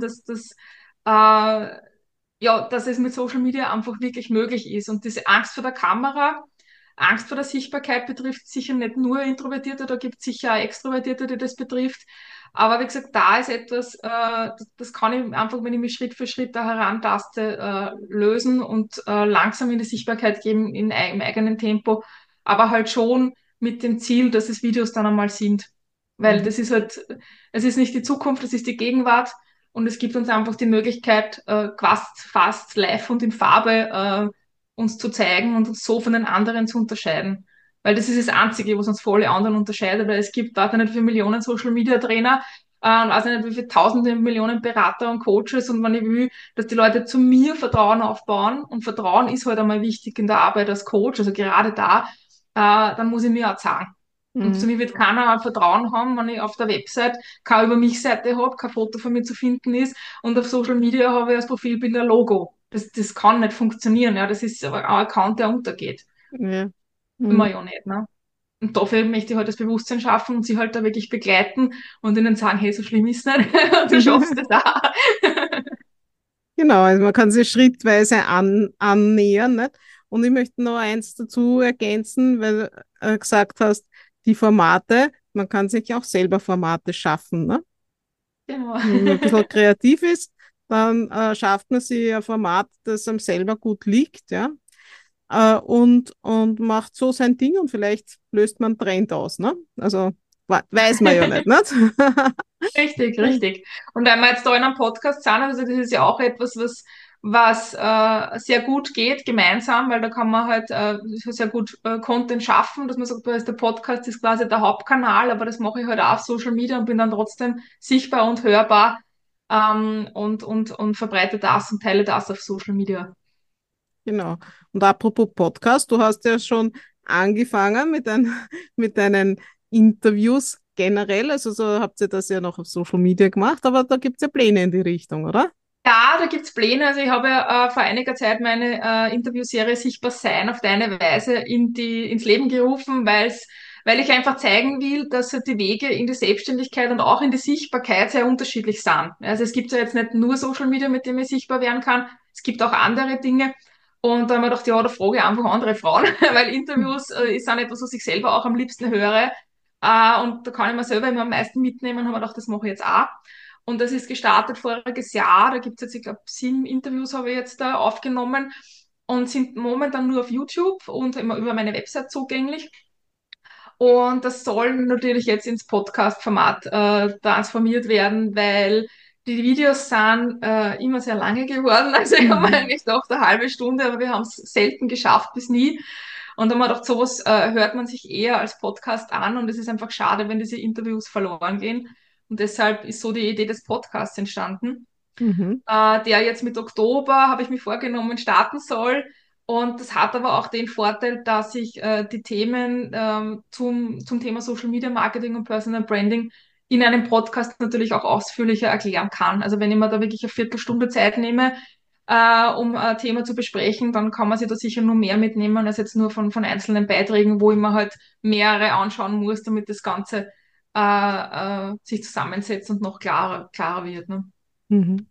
dass es mit Social Media einfach wirklich möglich ist. Und diese Angst vor der Kamera, Angst vor der Sichtbarkeit betrifft sicher nicht nur Introvertierte, da gibt es sicher auch Extrovertierte, die das betrifft. Aber wie gesagt, da ist etwas, das kann ich einfach, wenn ich mich Schritt für Schritt da herantaste, lösen und langsam in die Sichtbarkeit geben im eigenen Tempo, aber halt schon mit dem Ziel, dass es Videos dann einmal sind. Weil Mhm. das ist halt, es ist nicht die Zukunft, es ist die Gegenwart. Und es gibt uns einfach die Möglichkeit, fast live und in Farbe uns zu zeigen und uns so von den anderen zu unterscheiden. Weil das ist das Einzige, was uns vor alle anderen unterscheidet. Weil es gibt, weiß ich nicht, wie viele Millionen Social Media Trainer, weiß ich nicht, wie viele Tausende, Millionen Berater und Coaches. Und wenn ich will, dass die Leute zu mir Vertrauen aufbauen, und Vertrauen ist halt einmal wichtig in der Arbeit als Coach, also gerade da, dann muss ich mir auch zeigen. Und zu Mhm. mir wird keiner Vertrauen haben, wenn ich auf der Website keine Über mich Seite habe, kein Foto von mir zu finden ist und auf Social Media habe ich als Profilbild ein Logo. Das kann nicht funktionieren, ja. Das ist aber ein Account, der untergeht. Ja. Immer Mhm. ja nicht, ne? Und dafür möchte ich halt das Bewusstsein schaffen und sie halt da wirklich begleiten und ihnen sagen, hey, so schlimm ist es nicht. Du schaffst es auch. Genau, also man kann sich schrittweise annähern, nicht? Und ich möchte noch eins dazu ergänzen, weil du gesagt hast, die Formate, man kann sich auch selber Formate schaffen, ne? Genau. Wenn man ein bisschen kreativ ist, dann schafft man sich ein Format, das einem selber gut liegt, ja, und macht so sein Ding und vielleicht löst man einen Trend aus, ne? Also weiß man ja nicht, nicht? Richtig, richtig. Und wenn wir jetzt da in einem Podcast sind, also das ist ja auch etwas, was sehr gut geht, gemeinsam, weil da kann man halt sehr gut Content schaffen, dass man sagt, da ist der Podcast ist quasi der Hauptkanal, aber das mache ich halt auch auf Social Media und bin dann trotzdem sichtbar und hörbar und verbreite das und teile das auf Social Media. Genau. Und apropos Podcast, du hast ja schon angefangen mit deinen Interviews generell. Also so habt ihr das ja noch auf Social Media gemacht, aber da gibt es ja Pläne in die Richtung, oder? Ja, da gibt's Pläne. Also ich habe ja vor einiger Zeit meine Interviewserie Sichtbar sein auf deine Weise ins Leben gerufen, weil ich einfach zeigen will, dass die Wege in die Selbstständigkeit und auch in die Sichtbarkeit sehr unterschiedlich sind. Also es gibt ja jetzt nicht nur Social Media, mit dem ich sichtbar werden kann. Es gibt auch andere Dinge. Und da haben wir gedacht, ja, da frage ich einfach andere Frauen, weil Interviews ist auch etwas, was ich selber auch am liebsten höre. Und da kann ich mir selber immer am meisten mitnehmen. Haben wir gedacht, das mache ich jetzt auch. Und das ist gestartet voriges Jahr. Da gibt es jetzt, ich glaube, 7 Interviews habe ich jetzt da aufgenommen und sind momentan nur auf YouTube und immer über meine Website zugänglich. Und das soll natürlich jetzt ins Podcast-Format transformiert werden, weil die Videos sind immer sehr lange geworden. Also ich habe mir Mhm. eigentlich gedacht, eine halbe Stunde, aber wir haben es selten geschafft bis nie. Und dann haben wir gedacht, sowas hört man sich eher als Podcast an und es ist einfach schade, wenn diese Interviews verloren gehen. Und deshalb ist so die Idee des Podcasts entstanden, Mhm. der jetzt mit Oktober, habe ich mir vorgenommen, starten soll. Und das hat aber auch den Vorteil, dass ich die Themen zum Thema Social Media Marketing und Personal Branding in einem Podcast natürlich auch ausführlicher erklären kann. Also wenn ich mir da wirklich eine Viertelstunde Zeit nehme, um ein Thema zu besprechen, dann kann man sich da sicher nur mehr mitnehmen als jetzt nur von einzelnen Beiträgen, wo ich mir halt mehrere anschauen muss, damit das Ganze sich zusammensetzt und noch klarer wird. Ne? Mhm.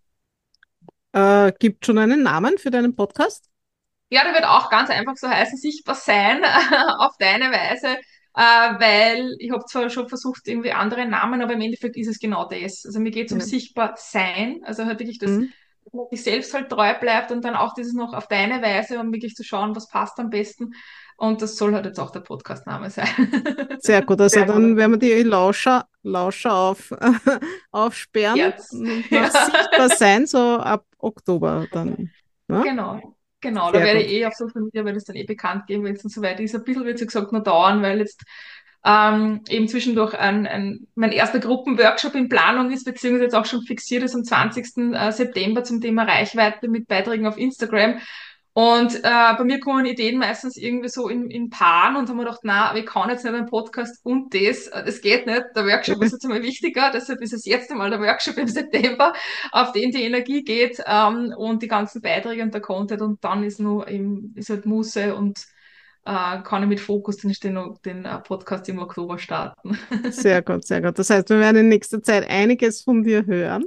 Gibt schon einen Namen für deinen Podcast? Ja, der wird auch ganz einfach so heißen, sichtbar sein auf deine Weise, weil ich habe zwar schon versucht, irgendwie andere Namen, aber im Endeffekt ist es genau das. Also mir geht es um Ja. sichtbar sein, also halt wirklich, dass Mhm. man sich selbst halt treu bleibt und dann auch dieses noch auf deine Weise, um wirklich zu schauen, was passt am besten. Und das soll halt jetzt auch der Podcast-Name sein. Sehr gut. Also Sehr gut. dann werden wir die Lauscher aufsperren Jetzt. und noch Ja. sichtbar sein, so ab Oktober dann. Ja? Genau, genau. Da Sehr werde ich gut. auf Social Media, werde ich es dann bekannt geben, wenn es dann soweit ist. Ein bisschen wird es, wie gesagt, noch dauern, weil jetzt eben zwischendurch mein erster Gruppenworkshop in Planung ist, beziehungsweise jetzt auch schon fixiert ist am 20. September zum Thema Reichweite mit Beiträgen auf Instagram. Und bei mir kommen Ideen meistens irgendwie so in Paaren und haben mir gedacht, na, ich kann jetzt nicht einen Podcast und das geht nicht. Der Workshop ist jetzt einmal wichtiger, deshalb ist es jetzt einmal der Workshop im September, auf den die Energie geht und die ganzen Beiträge und der Content und dann ist halt Muße und kann ich mit Fokus den Podcast im Oktober starten. Sehr gut, sehr gut. Das heißt, wir werden in nächster Zeit einiges von dir hören.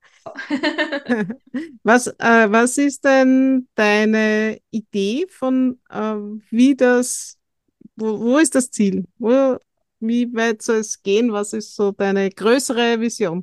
Was ist denn deine Idee von, wie wo ist das Ziel? Wie weit soll es gehen? Was ist so deine größere Vision?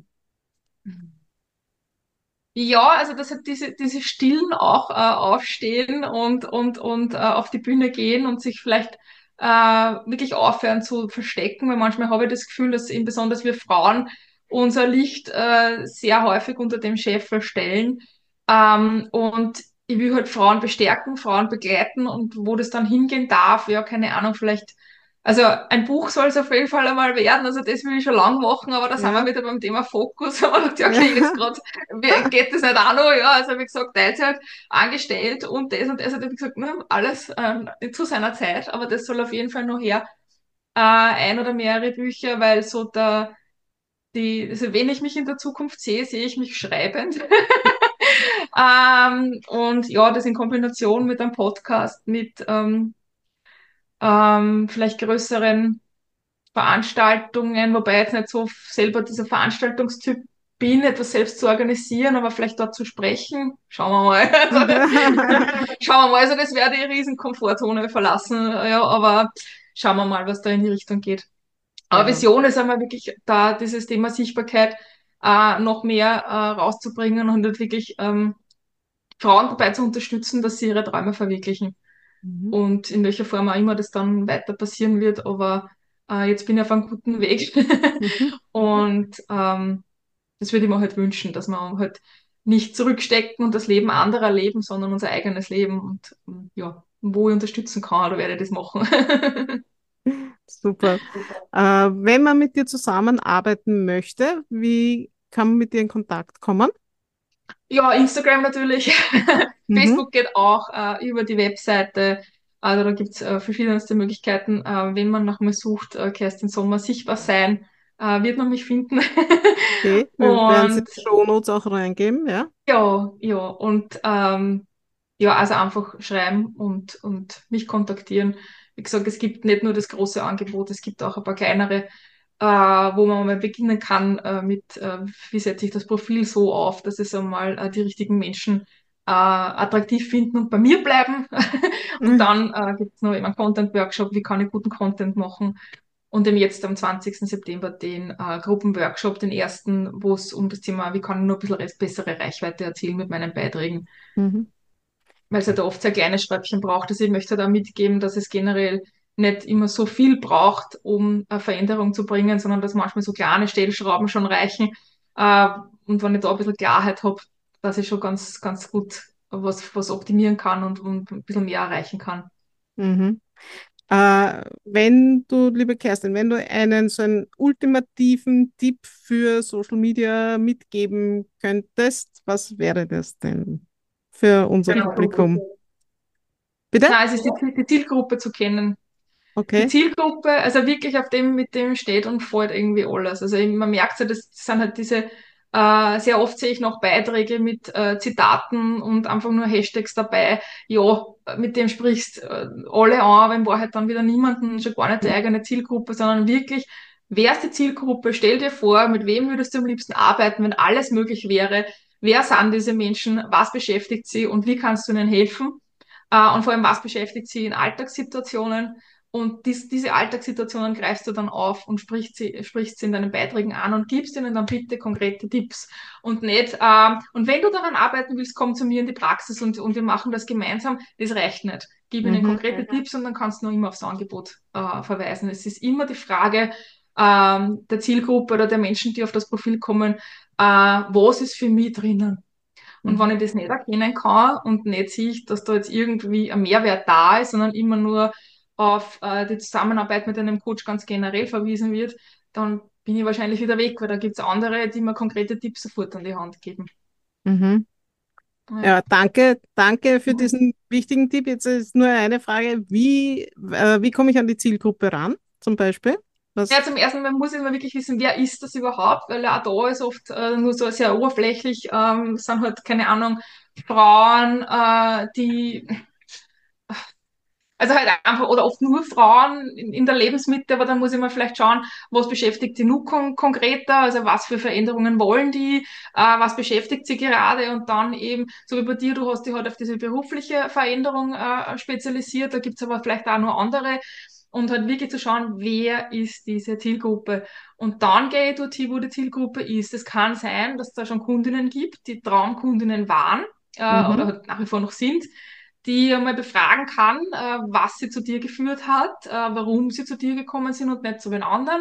Ja, also dass halt diese Stillen auch aufstehen und auf die Bühne gehen und sich vielleicht wirklich aufhören zu verstecken, weil manchmal habe ich das Gefühl, dass eben besonders wir Frauen unser Licht sehr häufig unter dem Chef verstellen. Und ich will halt Frauen bestärken, Frauen begleiten und wo das dann hingehen darf, ja, keine Ahnung, vielleicht also ein Buch soll es auf jeden Fall einmal werden, also das will ich schon lang machen, aber da sind wir Ja, wieder beim Thema Fokus. Aber ich dachte, ja, okay, jetzt ja. gerade geht das nicht auch noch, ja, also wie gesagt, Teilzeit angestellt und das hat ich gesagt, ne, alles zu seiner Zeit, aber das soll auf jeden Fall noch her, ein oder mehrere Bücher, weil so also wenn ich mich in der Zukunft sehe, sehe ich mich schreibend. Und ja, das in Kombination mit einem Podcast, mit vielleicht größeren Veranstaltungen, wobei ich jetzt nicht so selber dieser Veranstaltungstyp bin, etwas selbst zu organisieren, aber vielleicht dort zu sprechen. Schauen wir mal. Schauen wir mal. Also das wäre die riesen Komfortzone verlassen. Ja, aber schauen wir mal, was da in die Richtung geht. Aber Ja. Vision ist einmal wirklich da, dieses Thema Sichtbarkeit noch mehr rauszubringen und halt wirklich Frauen dabei zu unterstützen, dass sie ihre Träume verwirklichen Mhm. und in welcher Form auch immer das dann weiter passieren wird. Aber jetzt bin ich auf einem guten Weg Mhm. und das würde ich mir halt wünschen, dass wir halt nicht zurückstecken und das Leben anderer leben, sondern unser eigenes Leben und ja, wo ich unterstützen kann, oder werde ich das machen. Super. Wenn man mit dir zusammenarbeiten möchte, wie kann man mit dir in Kontakt kommen? Ja, Instagram natürlich. Mhm. Facebook geht auch über die Webseite. Also da gibt's verschiedenste Möglichkeiten. Wenn man nach mir sucht, Kerstin Sommer sichtbar sein, wird man mich finden. Okay, wir werden sie in Und die Shownotes auch reingeben, ja? ja, und ja, also einfach schreiben und mich kontaktieren. Wie gesagt, es gibt nicht nur das große Angebot, es gibt auch ein paar kleinere, wo man mal beginnen kann wie setze ich das Profil so auf, dass es einmal die richtigen Menschen attraktiv finden und bei mir bleiben. Und Mhm. dann gibt es noch eben einen Content-Workshop, wie kann ich guten Content machen. Und eben jetzt am 20. September den Gruppenworkshop, den ersten, wo es um das Thema, wie kann ich nur ein bisschen bessere Reichweite erzielen mit meinen Beiträgen, Mhm. weil es halt oft sehr kleine Schräubchen braucht. Also ich möchte da mitgeben, dass es generell nicht immer so viel braucht, um eine Veränderung zu bringen, sondern dass manchmal so kleine Stellschrauben schon reichen. Äh, und wenn ich da ein bisschen Klarheit habe, dass ich schon ganz gut was optimieren kann und ein bisschen mehr erreichen kann. Mhm. Wenn du, liebe Kerstin, wenn du einen so einen ultimativen Tipp für Social Media mitgeben könntest, was wäre das denn für unser Genau. Publikum? Bitte? Na, es ist die Zielgruppe zu kennen. Die Okay. Zielgruppe, also wirklich mit dem steht und fällt irgendwie alles. Also man merkt ja, das sind halt diese, sehr oft sehe ich noch Beiträge mit Zitaten und einfach nur Hashtags dabei. Ja, mit dem sprichst alle an, aber in Wahrheit dann wieder niemanden, schon gar nicht die eigene Zielgruppe, sondern wirklich, wer ist die Zielgruppe? Stell dir vor, mit wem würdest du am liebsten arbeiten, wenn alles möglich wäre? Wer sind diese Menschen? Was beschäftigt sie und wie kannst du ihnen helfen? Und vor allem, was beschäftigt sie in Alltagssituationen? Und diese Alltagssituationen greifst du dann auf und sprichst sie in deinen Beiträgen an und gibst ihnen dann bitte konkrete Tipps. Und nicht, und wenn du daran arbeiten willst, komm zu mir in die Praxis und wir machen das gemeinsam. Das reicht nicht. gib ihnen Mhm. konkrete Tipps und dann kannst du noch immer aufs Angebot verweisen. Es ist immer die Frage der Zielgruppe oder der Menschen, die auf das Profil kommen, was ist für mich drinnen? Und wenn Mhm. ich das nicht erkennen kann und nicht sehe, dass da jetzt irgendwie ein Mehrwert da ist, sondern immer nur auf die Zusammenarbeit mit einem Coach ganz generell verwiesen wird, dann bin ich wahrscheinlich wieder weg, weil da gibt es andere, die mir konkrete Tipps sofort an die Hand geben. Mhm. Ja. Ja, danke für diesen wichtigen Tipp. Jetzt ist nur eine Frage, wie komme ich an die Zielgruppe ran, zum Beispiel? Ja, Was? zum ersten Mal muss ich mal wirklich wissen, wer ist das überhaupt, weil auch da ist oft nur so sehr oberflächlich, sind halt, keine Ahnung, Frauen, die also halt einfach, oder oft nur Frauen in der Lebensmitte, aber dann muss ich mal vielleicht schauen, was beschäftigt sie nun konkreter, also was für Veränderungen wollen die, was beschäftigt sie gerade und dann eben, so wie bei dir, du hast dich halt auf diese berufliche Veränderung spezialisiert, da gibt's aber vielleicht auch noch andere und halt wirklich zu schauen, wer ist diese Zielgruppe. Und dann gehe ich dorthin, wo die Zielgruppe ist. Es kann sein, dass es da schon Kundinnen gibt, die Traumkundinnen waren oder Mhm. halt nach wie vor noch sind, die mal befragen kann, was sie zu dir geführt hat, warum sie zu dir gekommen sind und nicht zu den anderen.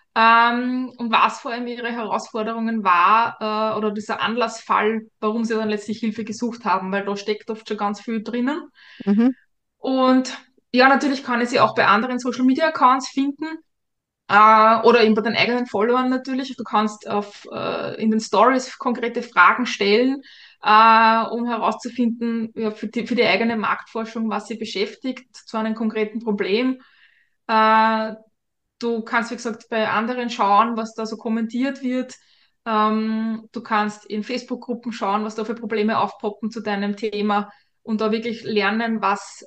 Und was vor allem ihre Herausforderungen war, oder dieser Anlassfall, warum sie dann letztlich Hilfe gesucht haben, weil da steckt oft schon ganz viel drinnen. Mhm. Und ja, natürlich kann ich sie auch bei anderen Social Media Accounts finden, oder eben bei den eigenen Followern natürlich. Du kannst in den Stories konkrete Fragen stellen, um herauszufinden, ja, für die eigene Marktforschung, was sie beschäftigt, zu einem konkreten Problem. Äh, Du kannst, wie gesagt, bei anderen schauen, was da so kommentiert wird. Du kannst in Facebook-Gruppen schauen, was da für Probleme aufpoppen zu deinem Thema und da wirklich lernen,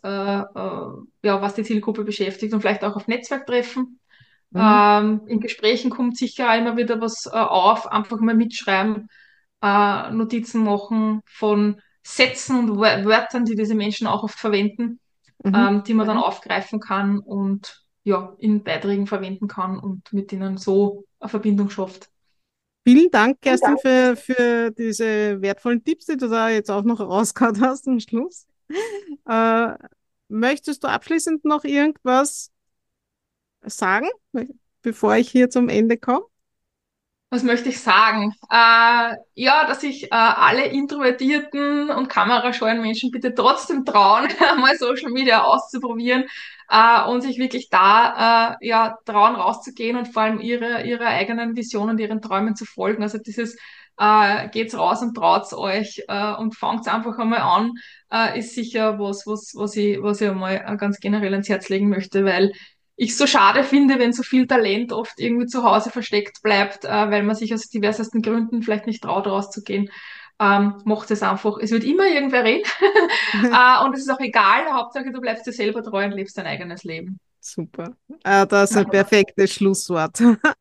ja, was die Zielgruppe beschäftigt und vielleicht auch auf Netzwerktreffen. Mhm. In Gesprächen kommt sicher auch immer wieder was auf, einfach mal mitschreiben, Notizen machen von Sätzen und Wörtern, die diese Menschen auch oft verwenden, Mhm. die man dann aufgreifen kann und ja, in Beiträgen verwenden kann und mit ihnen so eine Verbindung schafft. Vielen Dank, Vielen Kerstin, Dank. für diese wertvollen Tipps, die du da jetzt auch noch rausgehauen hast am Schluss. Äh, Möchtest du abschließend noch irgendwas sagen, bevor ich hier zum Ende komme? Was möchte ich sagen? Ja, dass sich alle introvertierten und kamerascheuen Menschen bitte trotzdem trauen, mal Social Media auszuprobieren und sich wirklich da ja trauen rauszugehen und vor allem ihre eigenen Visionen, ihren Träumen zu folgen. Also dieses geht's raus und traut's euch und fangt's einfach einmal an, ist sicher was ich einmal ganz generell ans Herz legen möchte, weil ich so schade finde, wenn so viel Talent oft irgendwie zu Hause versteckt bleibt, weil man sich aus diversesten Gründen vielleicht nicht traut, rauszugehen. Macht es einfach. Es wird immer irgendwer reden. Und es ist auch egal. Hauptsache, du bleibst dir selber treu und lebst dein eigenes Leben. Super. Das ist ein perfektes Schlusswort.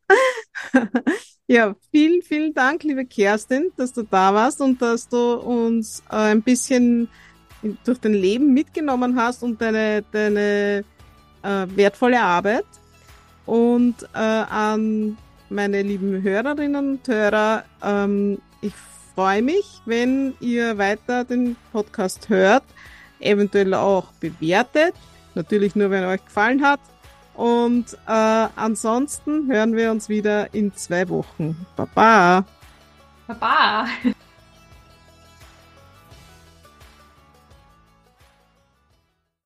Ja, vielen Dank, liebe Kerstin, dass du da warst und dass du uns ein bisschen durch dein Leben mitgenommen hast und deine wertvolle Arbeit. Und an meine lieben Hörerinnen und Hörer, ich freue mich, wenn ihr weiter den Podcast hört, eventuell auch bewertet. Natürlich nur, wenn er euch gefallen hat. Und ansonsten hören wir uns wieder in 2 Wochen. Baba! Baba!